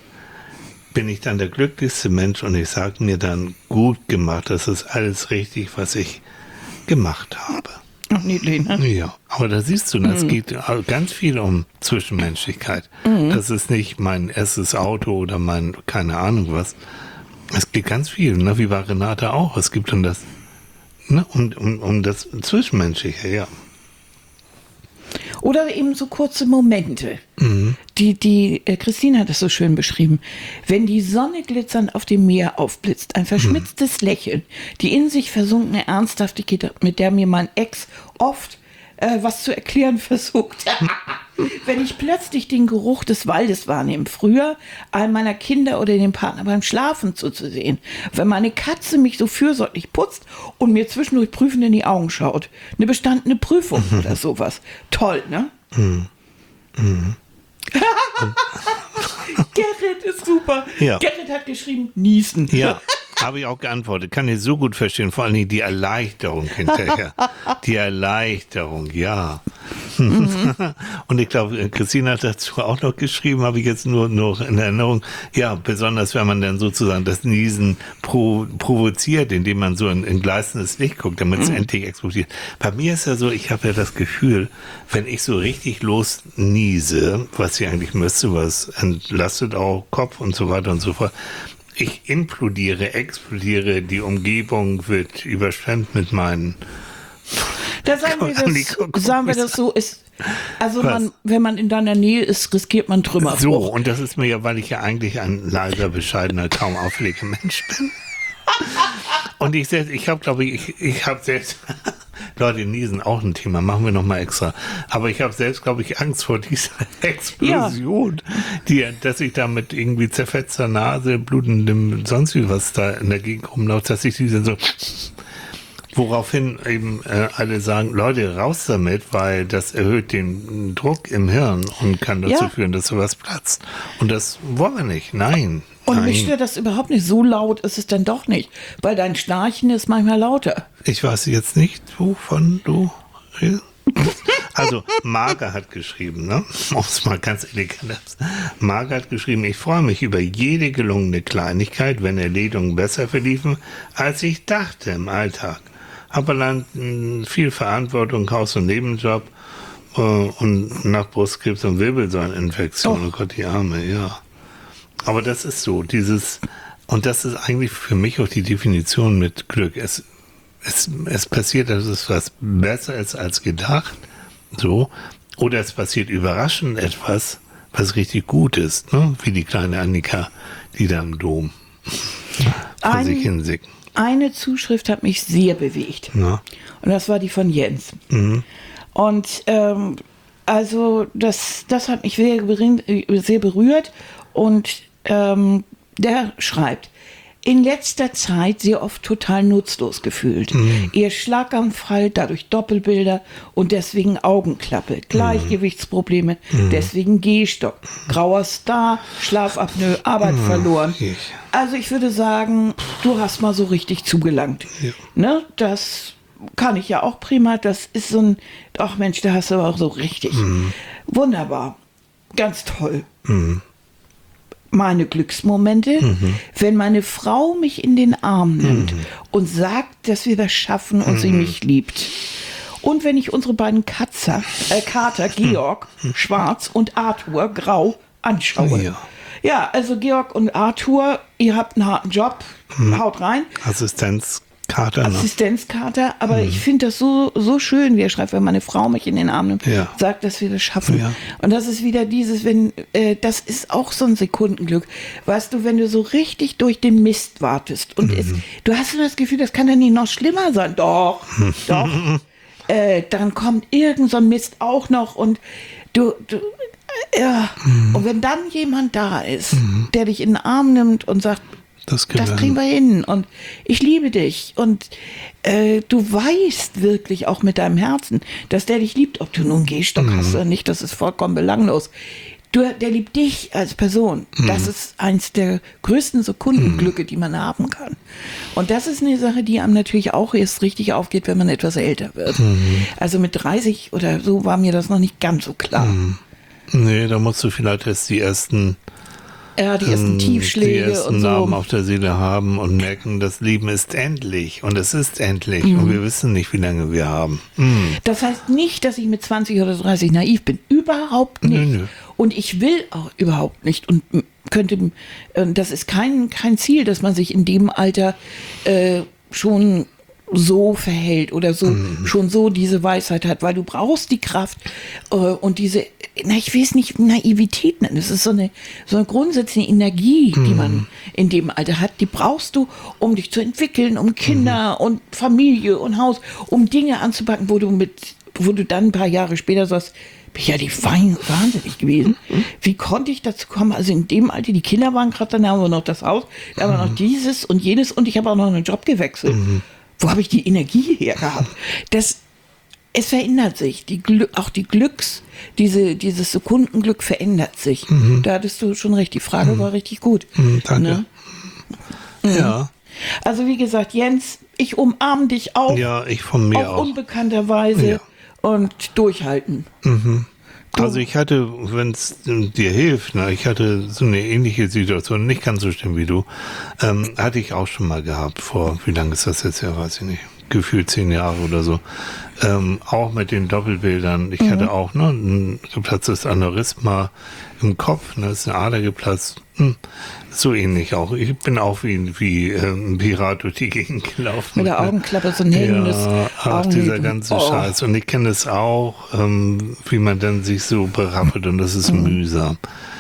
bin ich dann der glücklichste Mensch und ich sage mir dann, gut gemacht, das ist alles richtig, was ich gemacht habe. Ach, niedlich, ne? Ja, aber da siehst du, es mhm. geht ganz viel um Zwischenmenschlichkeit. Mhm. Das ist nicht mein erstes Auto oder mein, keine Ahnung was. Es geht ganz viel, ne? Wie bei Renate auch. Es gibt um das, ne? um, um, um das Zwischenmenschliche, ja. Oder eben so kurze Momente. Mhm. Die, die äh, Christine hat es so schön beschrieben. Wenn die Sonne glitzernd auf dem Meer aufblitzt, ein verschmitztes mhm. Lächeln, die in sich versunkene Ernsthaftigkeit, mit der mir mein Ex oft äh, was zu erklären versucht. Wenn ich plötzlich den Geruch des Waldes wahrnehme, früher all meiner Kinder oder den Partner beim Schlafen zuzusehen, wenn meine Katze mich so fürsorglich putzt und mir zwischendurch prüfend in die Augen schaut. Eine bestandene Prüfung mhm. oder sowas. Toll, ne? Mhm. Mhm. Gerrit ist super. Ja. Gerrit hat geschrieben, niesen. Ja, Habe ich auch geantwortet. Kann ich so gut verstehen. Vor allen Dingen die Erleichterung hinterher. Die Erleichterung, ja. Mhm. Und ich glaube, Christine hat dazu auch noch geschrieben, habe ich jetzt nur noch in Erinnerung. Ja, besonders wenn man dann sozusagen das Niesen pro, provoziert, indem man so in, in gleißendes Licht guckt, damit es mhm. endlich explodiert. Bei mir ist ja so, ich habe ja das Gefühl, wenn ich so richtig los niese, was ich eigentlich müsste, was entlastet auch Kopf und so weiter und so fort, ich implodiere, explodiere, die Umgebung wird überschwemmt mit meinen... Da sagen wir das, sagen wir das so, ist, also man, wenn man in deiner Nähe ist, riskiert man Trümmerbruch. So, und das ist mir ja, weil ich ja eigentlich ein leiser, bescheidener, kaum auffälliger Mensch bin. Und ich selbst, ich habe, glaube ich, ich, ich habe selbst, Leute, Niesen auch ein Thema, machen wir nochmal extra. Aber ich habe selbst, glaube ich, Angst vor dieser Explosion, ja. die, dass ich da mit irgendwie zerfetzter Nase, blutendem, sonst wie was da in der Gegend rumläuft, dass ich diese so... Woraufhin eben äh, alle sagen, Leute, raus damit, weil das erhöht den Druck im Hirn und kann dazu ja. führen, dass sowas platzt. Und das wollen wir nicht. Nein. Und nein. mich stört das überhaupt nicht. So laut ist es dann doch nicht, weil dein Schnarchen ist manchmal lauter. Ich weiß jetzt nicht, wovon du redest. Also, Marga hat geschrieben, ne? Um es mal ganz elegant. Marga hat geschrieben, ich freue mich über jede gelungene Kleinigkeit, wenn Erledigungen besser verliefen, als ich dachte im Alltag. Habe allein viel Verantwortung, Haus- und Nebenjob äh, und nach Brustkrebs und Wirbelsäuleninfektion. Oh. oh Gott, die Arme, ja. Aber das ist so, dieses, und das ist eigentlich für mich auch die Definition mit Glück. Es, es, es passiert, dass es was besser ist als gedacht, so, oder es passiert überraschend etwas, was richtig gut ist, ne? Wie die kleine Annika, die da im Dom vor Ein, sich hinsingt. Eine Zuschrift hat mich sehr bewegt. Na? Und das war die von Jens. Mhm. Und ähm, also das, das hat mich sehr, sehr berührt. Und ähm, der schreibt, in letzter Zeit sehr oft total nutzlos gefühlt. Mhm. Eher Schlaganfall, dadurch Doppelbilder und deswegen Augenklappe. Gleichgewichtsprobleme, mhm. deswegen Gehstock. Grauer Star, Schlafapnoe, Arbeit mhm. verloren. Ich. Also ich würde sagen, du hast mal so richtig zugelangt. Ja. Ne? Das kann ich ja auch prima. Das ist so ein, ach Mensch, da hast du aber auch so richtig. Mhm. Wunderbar. Ganz toll. Mhm. Meine Glücksmomente, mhm. wenn meine Frau mich in den Arm nimmt mhm. und sagt, dass wir das schaffen und mhm. sie mich liebt. Und wenn ich unsere beiden Katzer, äh, Kater, Georg, mhm. schwarz und Arthur, grau, anschaue. Ja. ja, also Georg und Arthur, ihr habt einen harten Job, mhm. haut rein. Assistenzkater. Ne? Assistenzkater, aber mhm. ich finde das so, so schön, wie er schreibt, wenn meine Frau mich in den Arm nimmt, ja. sagt, dass wir das schaffen. Ja. Und das ist wieder dieses, wenn, äh, das ist auch so ein Sekundenglück. Weißt du, wenn du so richtig durch den Mist wartest und mhm. es, du hast so das Gefühl, das kann ja nicht noch schlimmer sein. Doch, doch. Äh, dann kommt irgend so ein Mist auch noch und du, du äh, ja. Mhm. Und wenn dann jemand da ist, mhm. der dich in den Arm nimmt und sagt, Das, das kriegen wir hin und ich liebe dich und äh, du weißt wirklich auch mit deinem Herzen, dass der dich liebt, ob du nun einen Gehstock mhm. hast oder nicht, das ist vollkommen belanglos. Du, der liebt dich als Person. Mhm. Das ist eins der größten Sekundenglücke, die man haben kann. Und das ist eine Sache, die einem natürlich auch erst richtig aufgeht, wenn man etwas älter wird. Mhm. Also mit dreißig oder so war mir das noch nicht ganz so klar. Mhm. Nee, da musst du vielleicht erst die ersten Ja, die ersten Tiefschläge die ersten und so. Narben auf der Seele haben und merken, das Leben ist endlich und es ist endlich mhm. und wir wissen nicht, wie lange wir haben. Mhm. Das heißt nicht, dass ich mit zwanzig oder dreißig naiv bin. Überhaupt nicht. Nö, nö. Und ich will auch überhaupt nicht und könnte, das ist kein, kein Ziel, dass man sich in dem Alter äh, schon so verhält oder so mhm. schon so diese Weisheit hat, weil du brauchst die Kraft äh, und diese, na ich will es nicht Naivität nennen, das ist so eine, so eine grundsätzliche Energie, mhm. die man in dem Alter hat, die brauchst du, um dich zu entwickeln, um Kinder mhm. und Familie und Haus, um Dinge anzupacken, wo du mit, wo du dann ein paar Jahre später sagst, bin ja die Wein wahnsinnig gewesen. Mhm. Wie konnte ich dazu kommen? Also in dem Alter, die Kinder waren gerade, dann haben wir noch das Haus, dann haben wir noch dieses und jenes und ich habe auch noch einen Job gewechselt. Mhm. Wo habe ich die Energie her gehabt? Das, es verändert sich. Die Glück, auch die Glücks, diese, dieses Sekundenglück verändert sich. Mhm. Da hattest du schon recht. Die Frage mhm. war richtig gut. Mhm, danke. Ne? Mhm. Ja. Also wie gesagt, Jens, ich umarme dich auch. Ja, ich von mir auf auch. unbekannter Weise Ja. und durchhalten. Also ich hatte, wenn es dir hilft, ne, ich hatte so eine ähnliche Situation, nicht ganz so schlimm wie du, ähm, hatte ich auch schon mal gehabt, vor, wie lange ist das jetzt her, weiß ich nicht, gefühlt zehn Jahre oder so, ähm, auch mit den Doppelbildern. Ich mhm. hatte auch ne, ein geplatztes Aneurysma im Kopf, ne, ist eine Ader geplatzt, hm, so ähnlich auch. Ich bin auch wie, wie äh, ein Pirat durch die Gegend gelaufen. Mit der Augenklappe so ein hängendes Ja, ach, dieser ganze oh. Scheiß. Und ich kenne es auch, ähm, wie man dann sich so berappelt und das ist mhm. mühsam.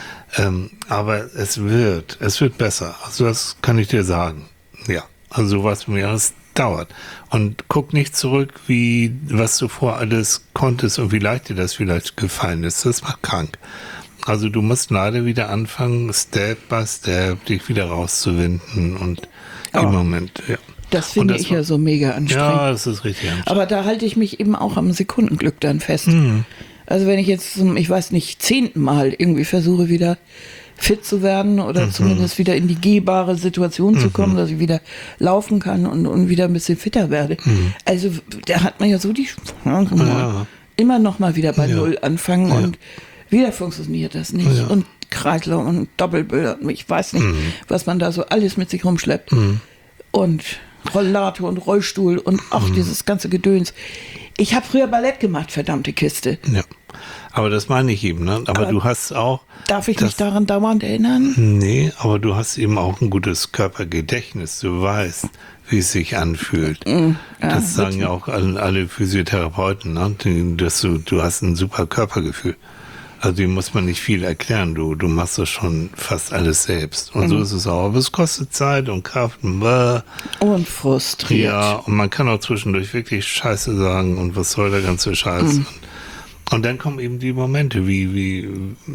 Ähm, aber es wird, es wird besser. Also das kann ich dir sagen. Ja, also sowas mir, es dauert. Und guck nicht zurück, wie, was du vor alles konntest und wie leicht dir das vielleicht gefallen ist. Das macht krank. Also du musst leider wieder anfangen, Step by Step, dich wieder rauszuwinden und oh. im Moment, ja. Das finde ich ja so mega anstrengend. Ja, das ist richtig anstrengend. Aber da halte ich mich eben auch am Sekundenglück dann fest. Mhm. Also wenn ich jetzt zum, ich weiß nicht, zehnten Mal irgendwie versuche, wieder fit zu werden oder mhm. zumindest wieder in die gehbare Situation mhm. zu kommen, dass ich wieder laufen kann und, und wieder ein bisschen fitter werde. Mhm. Also da hat man ja so die ja. immer noch mal wieder bei ja. Null anfangen ja. und wieder funktioniert das nicht. Ja. Und Kreislauf und Doppelbilder. Ich weiß nicht, mhm. was man da so alles mit sich rumschleppt. Mhm. Und Rollator und Rollstuhl und auch mhm. dieses ganze Gedöns. Ich habe früher Ballett gemacht, verdammte Kiste. Ja, aber das meine ich eben. Ne? Aber, aber du hast auch... Darf ich das, mich daran dauernd erinnern? Nee, aber du hast eben auch ein gutes Körpergedächtnis. Du weißt, wie es sich anfühlt. Mhm. Ja, das sagen wirklich. Ja auch alle, alle Physiotherapeuten. Ne? Dass du, du hast ein super Körpergefühl. Also dem muss man nicht viel erklären, du, du machst das schon fast alles selbst. Und mhm. so ist es auch. Aber es kostet Zeit und Kraft und bäh. Und frustriert. Ja, und man kann auch zwischendurch wirklich Scheiße sagen und was soll der ganze Scheiß. Mhm. Und dann kommen eben die Momente, wie, wie,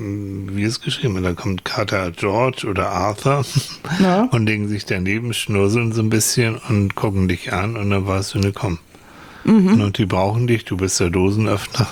wie es geschrieben wird. Da kommt Kater George oder Arthur ja. und legen sich daneben, schnurseln so ein bisschen und gucken dich an und dann weißt du, ne, komm. Mhm. Und die brauchen dich, du bist der Dosenöffner.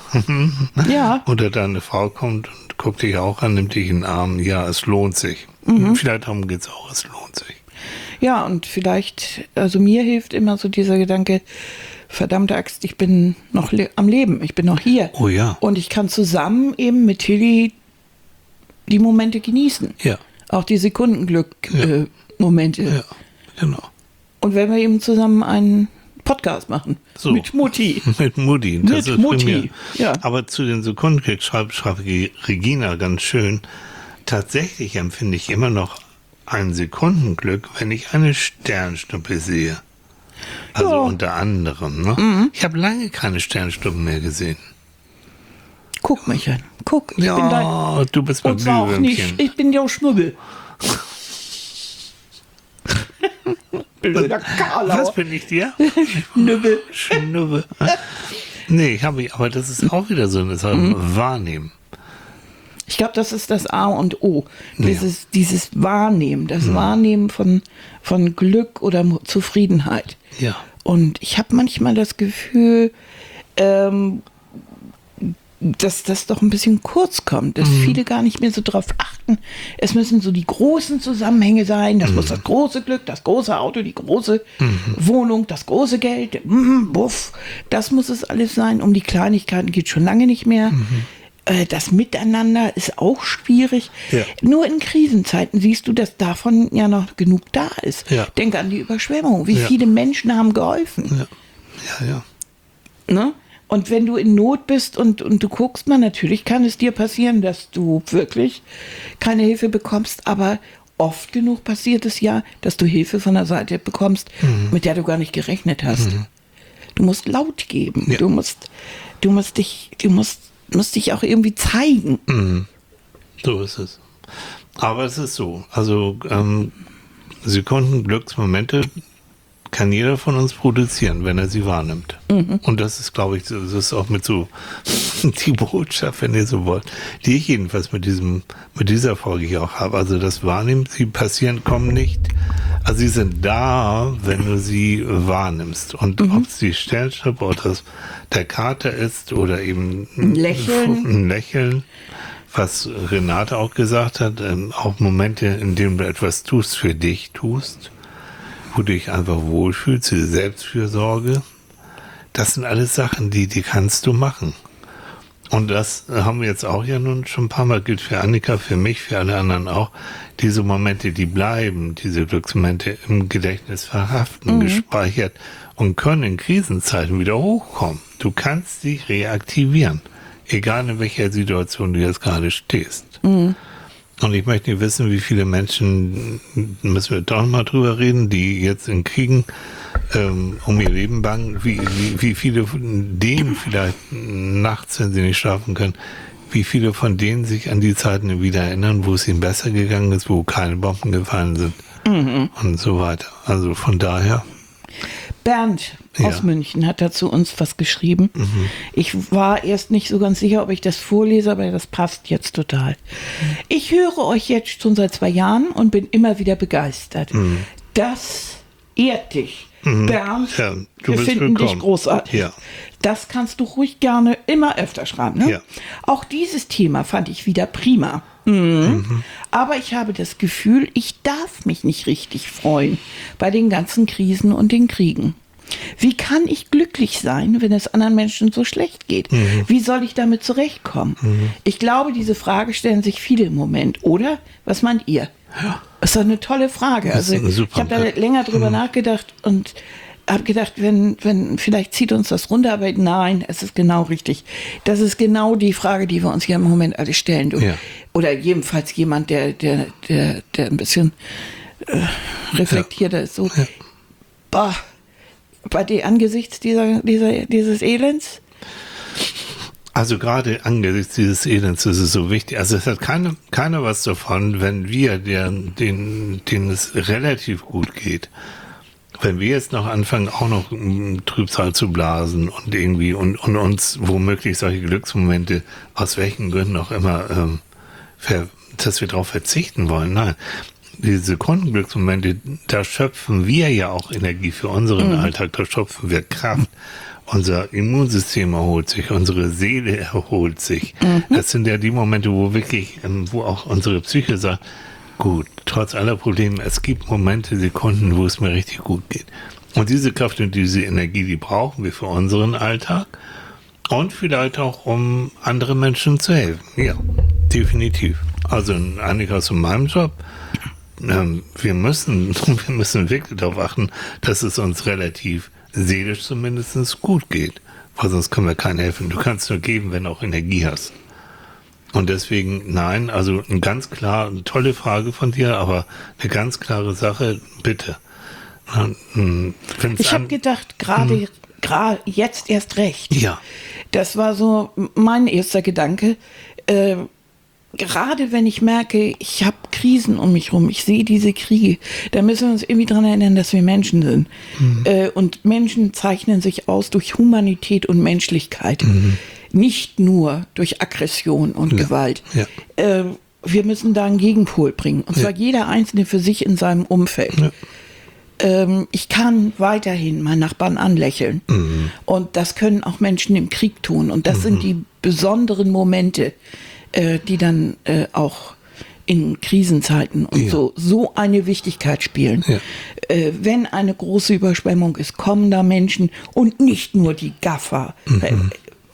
Ja. Oder deine Frau kommt und guckt dich auch an, nimmt dich in den Arm. Ja, es lohnt sich. Mhm. Vielleicht darum geht es auch, es lohnt sich. Ja, und vielleicht, also mir hilft immer so dieser Gedanke, verdammte Axt, ich bin noch le- am Leben, ich bin noch hier. Oh ja. Und ich kann zusammen eben mit Tilly die Momente genießen. Ja. Auch die Sekundenglück-Momente. Ja. Äh, ja, genau. Und wenn wir eben zusammen einen Podcast machen. So. Mit Mutti. Mit Mutti. Das Mit ist Mutti. Ja. Aber zu den Sekundenglück schreibt, schreibt Regina ganz schön. Tatsächlich empfinde ich immer noch ein Sekundenglück, wenn ich eine Sternschnuppe sehe. Also ja. unter anderem. Ne? Mhm. Ich habe lange keine Sternschnuppen mehr gesehen. Guck mich an. Guck. Ich ja, bin dein, du bist mein Glühwürmchen. Ich bin der Schnubbel. Was bin ich dir? Schnubbel. Schnubbel. Nee, ich habe, aber das ist auch wieder so eine Sache. Mhm. Wahrnehmen. Ich glaube, das ist das A und O. Dieses, ja. dieses Wahrnehmen, das mhm. Wahrnehmen von, von Glück oder Zufriedenheit. Ja. Und ich habe manchmal das Gefühl, ähm, dass das doch ein bisschen kurz kommt, dass mhm. viele gar nicht mehr so drauf achten. Es müssen so die großen Zusammenhänge sein, das mhm. muss das große Glück, das große Auto, die große mhm. Wohnung, das große Geld, mm, buff, das muss es alles sein. Um die Kleinigkeiten geht schon lange nicht mehr. Mhm. Äh, das Miteinander ist auch schwierig. Ja. Nur in Krisenzeiten siehst du, dass davon ja noch genug da ist. Ja. Denk an die Überschwemmung, wie ja. viele Menschen haben geholfen. Ja, ja. ja. Ne? Und wenn du in Not bist und, und du guckst mal, natürlich kann es dir passieren, dass du wirklich keine Hilfe bekommst, aber oft genug passiert es ja, dass du Hilfe von der Seite bekommst, mhm. mit der du gar nicht gerechnet hast. Mhm. Du musst laut geben, ja. du musst, du musst dich, du musst, musst dich auch irgendwie zeigen. Mhm. So ist es. Aber es ist so, also ähm, Sekundenglücksmomente kann jeder von uns produzieren, wenn er sie wahrnimmt. Mhm. Und das ist, glaube ich, das ist auch mit so die Botschaft, wenn ihr so wollt, die ich jedenfalls mit diesem, mit dieser Folge hier auch habe. Also das Wahrnehmen, sie passieren, kommen nicht. Also sie sind da, wenn du sie wahrnimmst. Und mhm. ob es die Sternschnuppe oder das, der Kater ist oder eben ein Lächeln. ein Lächeln, was Renate auch gesagt hat, auch Momente, in denen du etwas tust, für dich tust. wo du dich einfach wohlfühlst, die Selbstfürsorge. Das sind alles Sachen, die, die kannst du machen. Und das haben wir jetzt auch ja nun schon ein paar Mal, gilt für Annika, für mich, für alle anderen auch. Diese Momente, die bleiben, diese Glücksmomente im Gedächtnis verhaften, mhm. gespeichert und können in Krisenzeiten wieder hochkommen. Du kannst sie reaktivieren, egal in welcher Situation du jetzt gerade stehst. Mhm. Und ich möchte nicht wissen, wie viele Menschen, müssen wir doch mal drüber reden, die jetzt in Kriegen ähm, um ihr Leben bangen, wie, wie, wie viele von denen vielleicht nachts, wenn sie nicht schlafen können, wie viele von denen sich an die Zeiten wieder erinnern, wo es ihnen besser gegangen ist, wo keine Bomben gefallen sind mhm. und so weiter. Also von daher... Bernd ja. aus München hat dazu uns was geschrieben. Mhm. Ich war erst nicht so ganz sicher, ob ich das vorlese, aber das passt jetzt total. Mhm. Ich höre euch jetzt schon seit zwei Jahren und bin immer wieder begeistert. Mhm. Das ehrt dich. Mhm. Bernd, ja, wir finden willkommen. Dich großartig. Ja. Das kannst du ruhig gerne immer öfter schreiben. Ne? Ja. Auch dieses Thema fand ich wieder prima. Mhm. Mhm. Aber ich habe das Gefühl, ich darf mich nicht richtig freuen bei den ganzen Krisen und den Kriegen. Wie kann ich glücklich sein, wenn es anderen Menschen so schlecht geht? Mhm. Wie soll ich damit zurechtkommen? Mhm. Ich glaube, diese Frage stellen sich viele im Moment, oder? Was meint ihr? Ja. Das ist doch eine tolle Frage. Also ich habe da länger drüber mhm. nachgedacht und habe gedacht, wenn, wenn, vielleicht zieht uns das runter, aber nein, es ist genau richtig. Das ist genau die Frage, die wir uns hier im Moment alle stellen. Du, ja. Oder jedenfalls jemand, der, der, der, der ein bisschen äh, reflektierter ja. ist. So, ja. Bah, bei dir angesichts dieser, dieser, dieses Elends? Also gerade angesichts dieses Elends ist es so wichtig. Also es hat keine, keiner was davon, wenn wir, der, den, denen es relativ gut geht, wenn wir jetzt noch anfangen, auch noch Trübsal zu blasen und irgendwie und, und uns womöglich solche Glücksmomente, aus welchen Gründen auch immer, ähm, ver, dass wir darauf verzichten wollen. Nein, diese Sekundenglücksmomente, da schöpfen wir ja auch Energie für unseren mhm. Alltag, da schöpfen wir Kraft. Unser Immunsystem erholt sich, unsere Seele erholt sich. Mhm. Das sind ja die Momente, wo wirklich, wo auch unsere Psyche sagt, gut, trotz aller Probleme, es gibt Momente, Sekunden, wo es mir richtig gut geht. Und diese Kraft und diese Energie, die brauchen wir für unseren Alltag und vielleicht auch, um anderen Menschen zu helfen. Ja, definitiv. Also Annika aus meinem Job, ähm, wir müssen, wir müssen wirklich darauf achten, dass es uns relativ seelisch zumindest gut geht, weil sonst können wir keinen helfen. Du kannst nur geben, wenn du auch Energie hast. Und deswegen, nein, also eine ganz klar, eine tolle Frage von dir, aber eine ganz klare Sache, bitte. Wenn's ich habe gedacht, gerade gerade jetzt erst recht. Ja. Das war so mein erster Gedanke. Äh, gerade wenn ich merke, ich habe Krisen um mich rum, ich sehe diese Kriege, da müssen wir uns irgendwie dran erinnern, dass wir Menschen sind. Mhm. Äh, und Menschen zeichnen sich aus durch Humanität und Menschlichkeit. Mhm. Nicht nur durch Aggression und ja, Gewalt. Ja. Äh, wir müssen da einen Gegenpol bringen. Und zwar ja. jeder Einzelne für sich in seinem Umfeld. Ja. Ähm, ich kann weiterhin meinen Nachbarn anlächeln. Mhm. Und das können auch Menschen im Krieg tun. Und das mhm. sind die besonderen Momente, äh, die dann äh, auch in Krisenzeiten und ja. so, so eine Wichtigkeit spielen. Ja. Äh, wenn eine große Überschwemmung ist, kommen da Menschen und nicht nur die Gaffer. Mhm. Äh,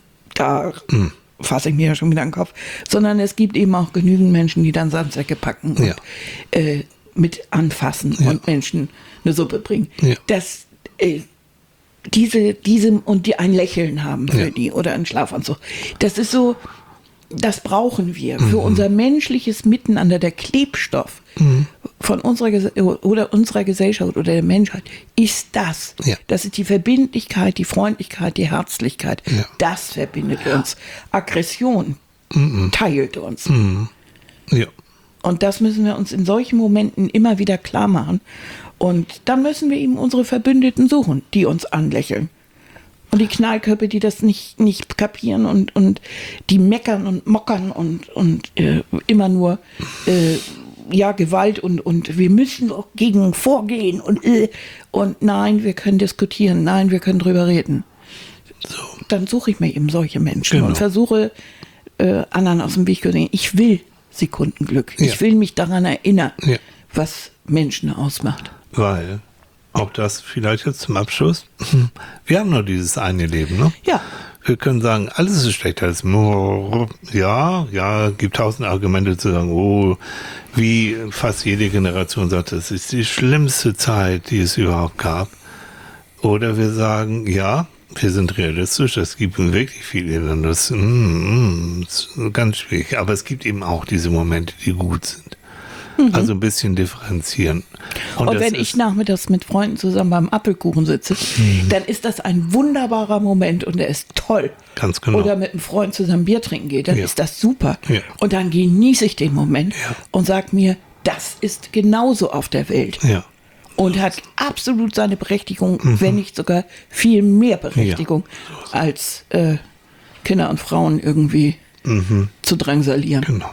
Da mm. fasse ich mir ja schon wieder an den Kopf. Sondern es gibt eben auch genügend Menschen, die dann Sandsäcke packen und ja. äh, mit anfassen ja. und Menschen eine Suppe bringen. Ja. Das, äh, diese, diese und die ein Lächeln haben für ja. die oder einen Schlafanzug. Das ist so, das brauchen wir mhm. für unser menschliches Miteinander, der Klebstoff mhm. von unserer oder unserer Gesellschaft oder der Menschheit ist das. Ja. Das ist die Verbindlichkeit, die Freundlichkeit, die Herzlichkeit. Ja. Das verbindet ja. uns. Aggression mhm. teilt uns. Mhm. Ja. Und das müssen wir uns in solchen Momenten immer wieder klar machen. Und dann müssen wir eben unsere Verbündeten suchen, die uns anlächeln. Und die Knallköpfe, die das nicht, nicht kapieren und, und die meckern und mockern und, und äh, immer nur äh, ja, Gewalt und, und wir müssen auch gegen vorgehen und, äh, und nein, wir können diskutieren, nein, wir können drüber reden. So. Dann suche ich mir eben solche Menschen genau. und versuche äh, anderen aus dem Weg zu sehen. Ich will Sekundenglück. Ja. Ich will mich daran erinnern, ja. was Menschen ausmacht. Weil Auch das vielleicht jetzt zum Abschluss. Wir haben nur dieses eine Leben, ne? Ja. Wir können sagen, alles ist schlechter als Murr. Ja, ja, gibt tausend Argumente zu sagen, oh, wie fast jede Generation sagt, das ist die schlimmste Zeit, die es überhaupt gab. Oder wir sagen, ja, wir sind realistisch, es gibt wirklich viel Elend, das, mm, mm, ist ganz schwierig. Aber es gibt eben auch diese Momente, die gut sind. Mhm. Also ein bisschen differenzieren. Und, Und wenn ich nachmittags mit Freunden zusammen beim Apfelkuchen sitze, mhm. dann ist das ein wunderbarer Moment und der ist toll. Ganz genau. Oder mit einem Freund zusammen Bier trinken geht, dann ja. ist das super. Ja. Und dann genieße ich den Moment ja. und sage mir, das ist genauso auf der Welt. Ja. Und hat absolut seine Berechtigung, mhm. wenn nicht sogar viel mehr Berechtigung, ja. als äh, Kinder und Frauen irgendwie mhm. zu drangsalieren. Genau.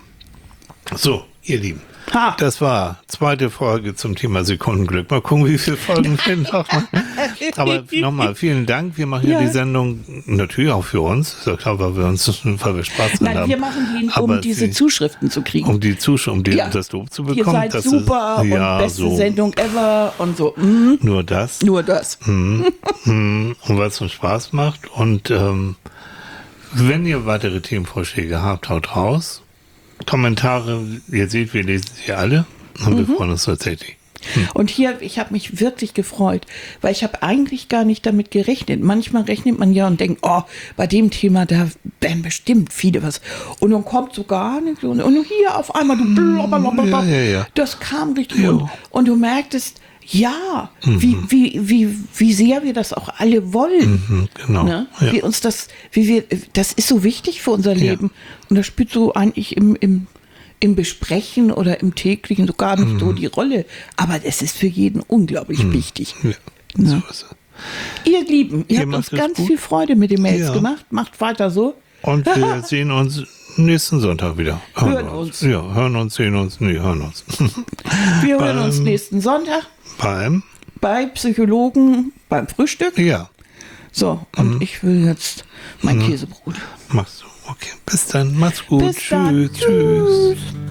So, ihr Lieben. Ha. Das war zweite Folge zum Thema Sekundenglück. Mal gucken, wie viele Folgen wir noch machen. Aber nochmal, vielen Dank. Wir machen ja die Sendung natürlich auch für uns. Ist ja klar, weil wir uns weil wir Spaß dran Nein, haben. wir machen die, um Aber diese sie, Zuschriften zu kriegen. Um die Zuschriften, um die, ja. das Lob zu bekommen. Ihr seid das super ist, ja, und beste so. Sendung ever und so. Mhm. Nur das. Nur das. Mhm. Mhm. Und was uns Spaß macht. Und ähm, wenn ihr weitere Themenvorschläge habt, haut raus. Kommentare, ihr seht, wir lesen sie alle und wir mhm. freuen uns tatsächlich. Hm. Und hier, ich habe mich wirklich gefreut, weil ich habe eigentlich gar nicht damit gerechnet. Manchmal rechnet man ja und denkt, oh, bei dem Thema, da werden bestimmt viele was. Und dann kommt so gar nichts und, und hier auf einmal, du blablabla, ja, ja, ja. das kam richtig ja. und, und du merktest, ja, mhm. wie, wie, wie, wie sehr wir das auch alle wollen. Mhm, genau. Ne? Ja. Wie uns das, wie wir, das ist so wichtig für unser Leben. Ja. Und das spielt so eigentlich im, im, im Besprechen oder im täglichen so gar nicht mhm. so die Rolle. Aber es ist für jeden unglaublich mhm. wichtig. Ja, ne? So ist es. Ihr Lieben, ihr, ihr habt uns ganz gut. viel Freude mit den Mails ja. gemacht. Macht weiter so. Und wir sehen uns nächsten Sonntag wieder. Hören, hören uns. uns. Ja, hören uns, sehen uns. Nee, hören uns. Wir hören beim, uns nächsten Sonntag. Beim? Bei Psychologen beim Frühstück. Ja. So, und mhm. ich will jetzt mein mhm. Käsebrot. Machst du. Okay. Bis dann. Macht's gut. Bis Tschüss. Dann. Tschüss. Tschüss.